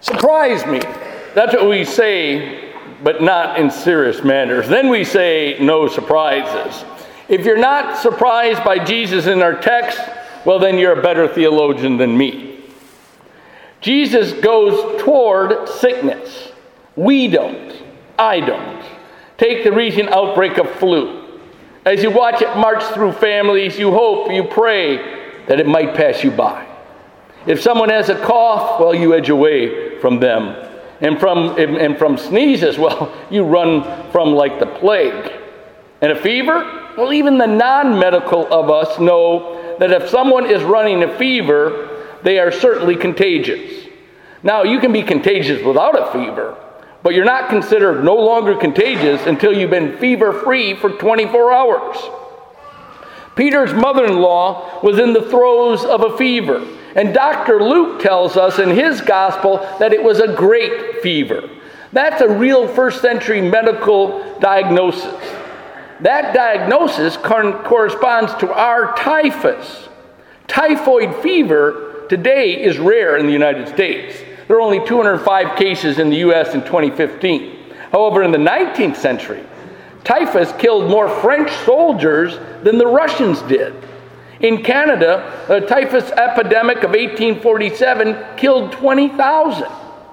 Surprise me. That's what we say, but not in serious matters. Then we say no surprises. If you're not surprised by Jesus in our text, well, then you're a better theologian than me. Jesus goes toward sickness. We don't. I don't. Take the recent outbreak of flu. As you watch it march through families, you hope, you pray that it might pass you by. If someone has a cough, well, you edge away from them. And from sneezes, well, you run from like the plague. And a fever? Well, even the non-medical of us know that if someone is running a fever, they are certainly contagious. Now, you can be contagious without a fever, but you're not considered no longer contagious until you've been fever-free for 24 hours. Peter's mother-in-law was in the throes of a fever, and Dr. Luke tells us in his gospel that it was a great fever. That's a real first-century medical diagnosis. That diagnosis corresponds to our typhus. Typhoid fever today is rare in the United States. There are only 205 cases in the U.S. in 2015. However, in the 19th century, typhus killed more French soldiers than the Russians did. In Canada, the typhus epidemic of 1847 killed 20,000.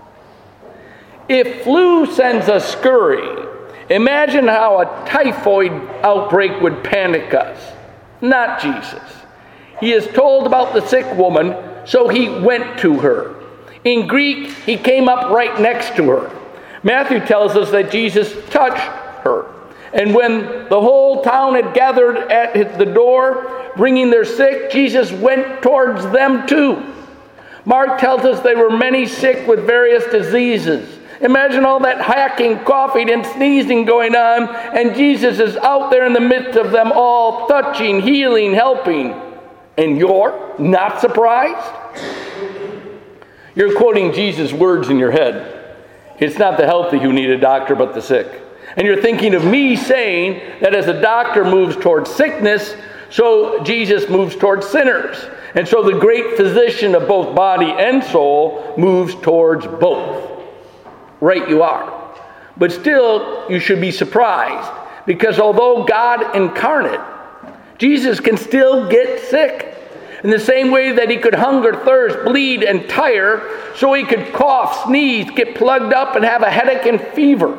If flu sends us scurrying, imagine how a typhoid outbreak would panic us. Not Jesus. He is told about the sick woman, so he went to her. In Greek, he came up right next to her. Matthew tells us that Jesus touched her. And when the whole town had gathered at the door, bringing their sick, Jesus went towards them too. Mark tells us there were many sick with various diseases. Imagine all that hacking, coughing, and sneezing going on, and Jesus is out there in the midst of them all, touching, healing, helping. And you're not surprised? You're quoting Jesus' words in your head. It's not the healthy who need a doctor, but the sick. And you're thinking of me saying that as a doctor moves towards sickness, so Jesus moves towards sinners. And so the great physician of both body and soul moves towards both. Right you are. But still, you should be surprised, because although God incarnate, Jesus can still get sick. In the same way that he could hunger, thirst, bleed, and tire, so he could cough, sneeze, get plugged up, and have a headache and fever.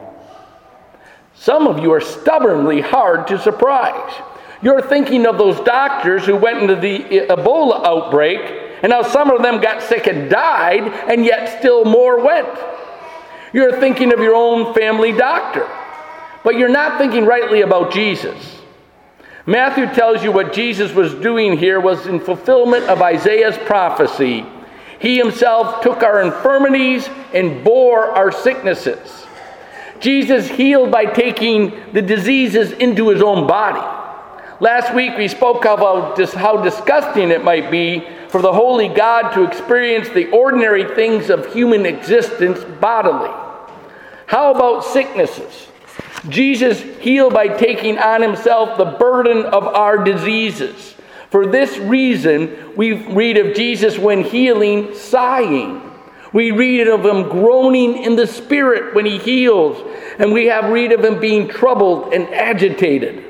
Some of you are stubbornly hard to surprise. You're thinking of those doctors who went into the Ebola outbreak, and how some of them got sick and died, and yet still more went. You're thinking of your own family doctor, but you're not thinking rightly about Jesus. Matthew tells you what Jesus was doing here was in fulfillment of Isaiah's prophecy. He himself took our infirmities and bore our sicknesses. Jesus healed by taking the diseases into his own body. Last week we spoke about how disgusting it might be for the holy God to experience the ordinary things of human existence bodily. How about sicknesses? Jesus healed by taking on himself the burden of our diseases. For this reason, we read of Jesus when healing, sighing. We read of him groaning in the spirit when he heals. And we have read of him being troubled and agitated.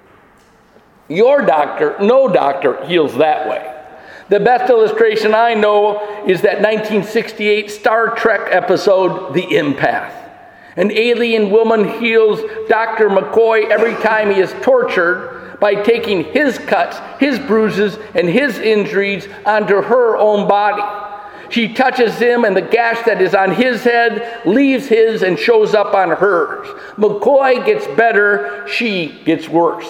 Your doctor, no doctor, heals that way. The best illustration I know is that 1968 Star Trek episode, The Empath. An alien woman heals Dr. McCoy every time he is tortured by taking his cuts, his bruises, and his injuries onto her own body. She touches him, and the gash that is on his head leaves his and shows up on hers. McCoy gets better, she gets worse.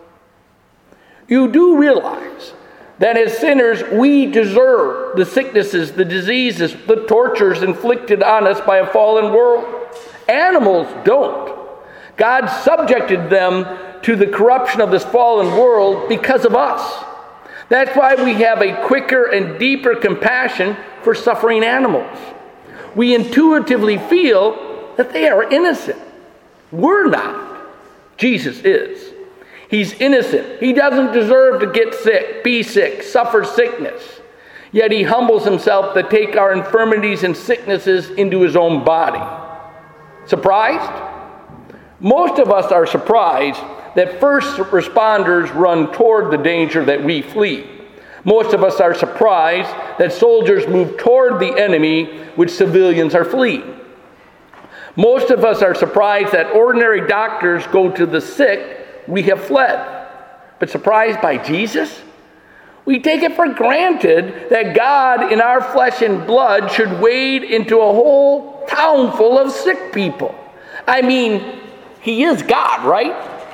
You do realize that as sinners, we deserve the sicknesses, the diseases, the tortures inflicted on us by a fallen world. Animals don't. God subjected them to the corruption of this fallen world because of us. That's why we have a quicker and deeper compassion for suffering animals. We intuitively feel that they are innocent. We're not. Jesus is. He's innocent. He doesn't deserve to get sick, be sick, suffer sickness. Yet he humbles himself to take our infirmities and sicknesses into his own body. Surprised? Most of us are surprised that first responders run toward the danger that we flee. Most of us are surprised that soldiers move toward the enemy which civilians are fleeing. Most of us are surprised that ordinary doctors go to the sick we have fled. But surprised by Jesus? We take it for granted that God in our flesh and blood should wade into a whole town full of sick people. I mean, he is God, right?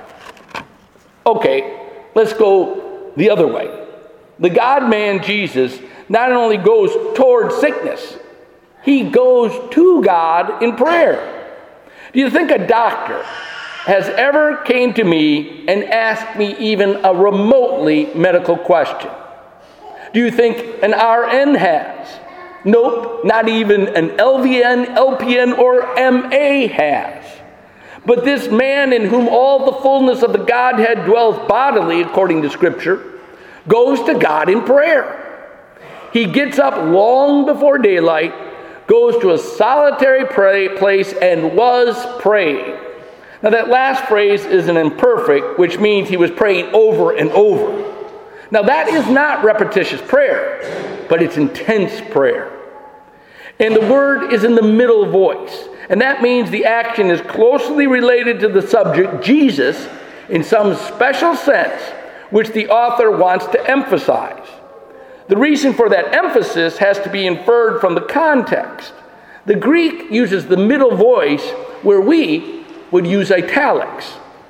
Okay, let's go the other way. The God-man Jesus not only goes toward sickness, he goes to God in prayer. Do you think a doctor has ever came to me and asked me even a remotely medical question? Do you think an RN has? Nope, not even an LVN, LPN, or MA has. But this man in whom all the fullness of the Godhead dwells bodily, according to Scripture, goes to God in prayer. He gets up long before daylight, goes to a solitary place, and was praying. Now that last phrase is an imperfect, which means he was praying over and over. Now that is not repetitious prayer, but it's intense prayer. And the word is in the middle voice. And that means the action is closely related to the subject, Jesus, in some special sense, which the author wants to emphasize. The reason for that emphasis has to be inferred from the context. The Greek uses the middle voice where we would use italics.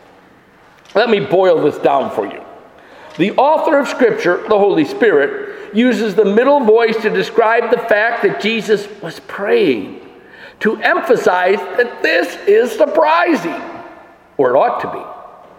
Let me boil this down for you. The author of Scripture, the Holy Spirit, uses the middle voice to describe the fact that Jesus was praying, to emphasize that this is surprising, or it ought to be.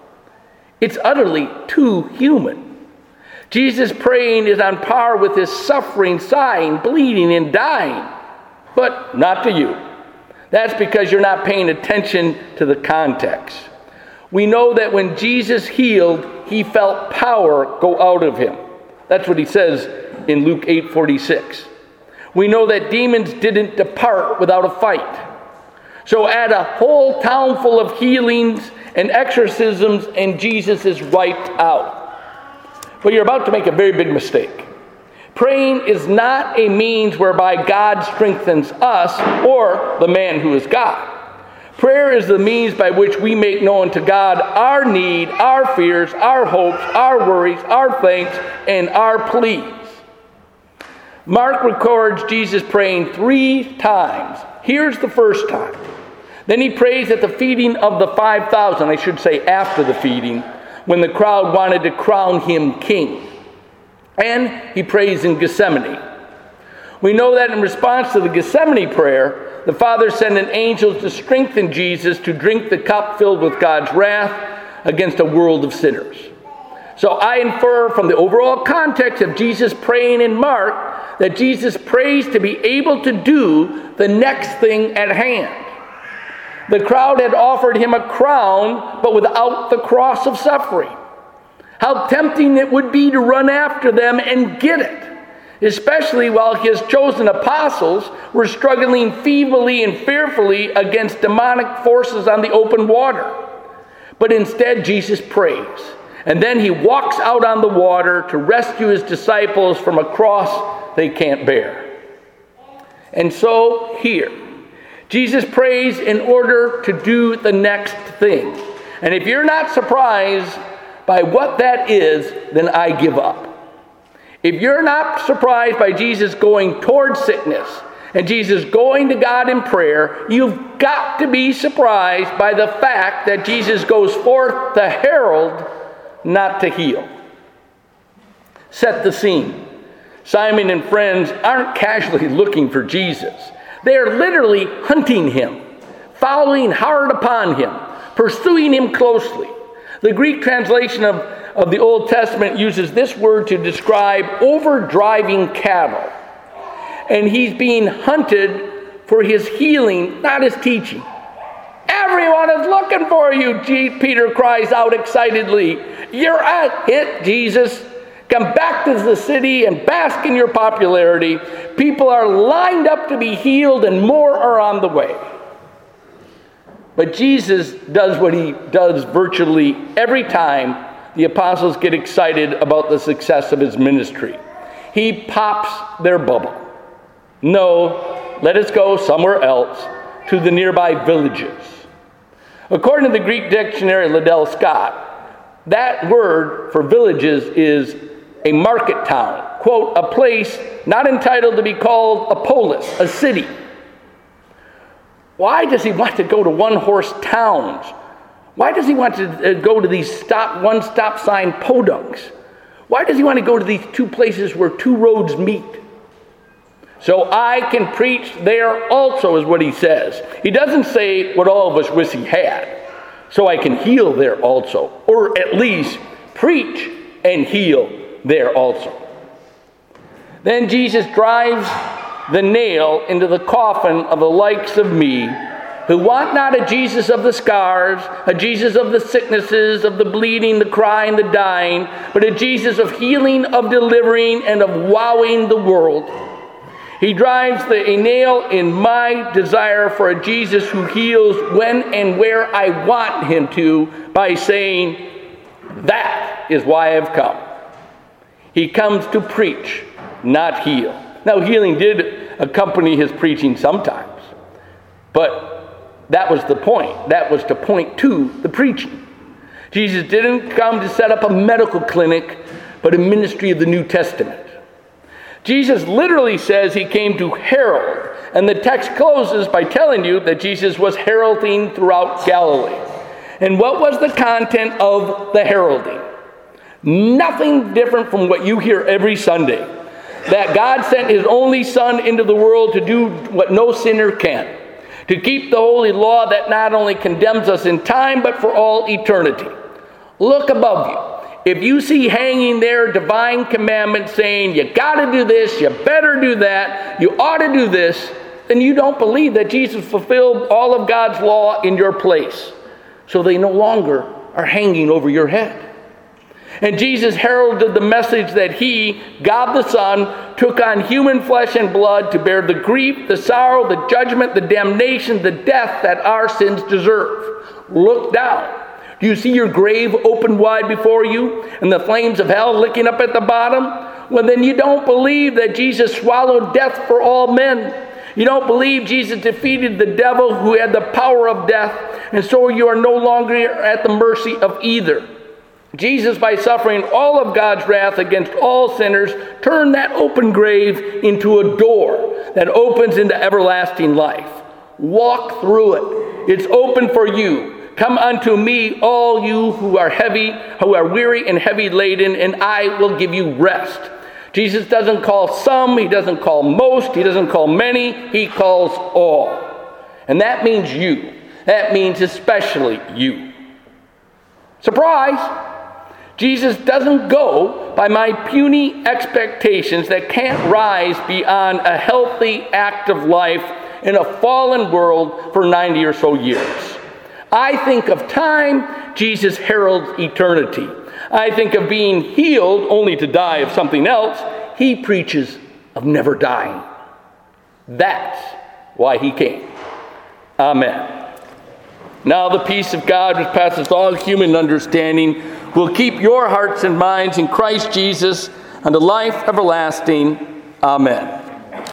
It's utterly too human. Jesus praying is on par with his suffering, sighing, bleeding, and dying, but not to you. That's because you're not paying attention to the context. We know that when Jesus healed, he felt power go out of him. That's what he says in Luke 8:46. We know that demons didn't depart without a fight. So add a whole town full of healings and exorcisms, and Jesus is wiped out. But you're about to make a very big mistake. Praying is not a means whereby God strengthens us or the man who is God. Prayer is the means by which we make known to God our need, our fears, our hopes, our worries, our thanks, and our pleas. Mark records Jesus praying 3 times. Here's the first time. Then he prays at the feeding of the 5,000, I should say after the feeding, when the crowd wanted to crown him king. And he prays in Gethsemane. We know that in response to the Gethsemane prayer, the Father sent an angel to strengthen Jesus to drink the cup filled with God's wrath against a world of sinners. So I infer from the overall context of Jesus praying in Mark that Jesus prays to be able to do the next thing at hand. The crowd had offered him a crown, but without the cross of suffering. How tempting it would be to run after them and get it, especially while his chosen apostles were struggling feebly and fearfully against demonic forces on the open water. But instead, Jesus prays, and then he walks out on the water to rescue his disciples from a cross they can't bear. And so here, Jesus prays in order to do the next thing. And if you're not surprised by what that is, then I give up. If you're not surprised by Jesus going toward sickness and Jesus going to God in prayer, you've got to be surprised by the fact that Jesus goes forth to herald, not to heal. Set the scene. Simon and friends aren't casually looking for Jesus. They are literally hunting him, following hard upon him, pursuing him closely. The Greek translation of the Old Testament uses this word to describe overdriving cattle. And he's being hunted for his healing, not his teaching. Everyone is looking for you, Peter cries out excitedly. You're a hit, Jesus. Come back to the city and bask in your popularity. People are lined up to be healed and more are on the way. But Jesus does what he does virtually every time the apostles get excited about the success of his ministry. He pops their bubble. No, let us go somewhere else, to the nearby villages. According to the Greek dictionary Liddell Scott, that word for villages is a market town, quote, a place not entitled to be called a polis, a city. Why does he want to go to one-horse towns? Why does he want to go to these one-stop sign podunks? Why does he want to go to these two places where two roads meet? So I can preach there also, is what he says. He doesn't say what all of us wish he had. So I can heal there also, or at least preach and heal there also. Then Jesus drives the nail into the coffin of the likes of me, who want not a Jesus of the scars, a Jesus of the sicknesses, of the bleeding, the crying, the dying, but a Jesus of healing, of delivering, and of wowing the world. He drives a nail in my desire for a Jesus who heals when and where I want him to, by saying, that is why I've come. He comes to preach, not heal. Now, healing did accompany his preaching sometimes, but that was the point. That was to point to the preaching. Jesus didn't come to set up a medical clinic, but a ministry of the New Testament. Jesus literally says he came to herald, and the text closes by telling you that Jesus was heralding throughout Galilee. And what was the content of the heralding? Nothing different from what you hear every Sunday. That God sent his only Son into the world to do what no sinner can. To keep the holy law that not only condemns us in time, but for all eternity. Look above you. If you see hanging there divine commandments saying, you got to do this, you better do that, you ought to do this, then you don't believe that Jesus fulfilled all of God's law in your place. So they no longer are hanging over your head. And Jesus heralded the message that he, God the Son, took on human flesh and blood to bear the grief, the sorrow, the judgment, the damnation, the death that our sins deserve. Look down. Do you see your grave open wide before you and the flames of hell licking up at the bottom? Well, then you don't believe that Jesus swallowed death for all men. You don't believe Jesus defeated the devil who had the power of death, and so you are no longer at the mercy of either. Jesus, by suffering all of God's wrath against all sinners, turned that open grave into a door that opens into everlasting life. Walk through it. It's open for you. Come unto me, all you who are weary and heavy laden, and I will give you rest. Jesus doesn't call some, he doesn't call most, he doesn't call many, he calls all. And that means you. That means especially you. Surprise! Jesus doesn't go by my puny expectations that can't rise beyond a healthy, active life in a fallen world for 90 or so years. I think of time, Jesus heralds eternity. I think of being healed only to die of something else. He preaches of never dying. That's why he came. Amen. Now the peace of God, which passes all human understanding, will keep your hearts and minds in Christ Jesus unto life everlasting. Amen.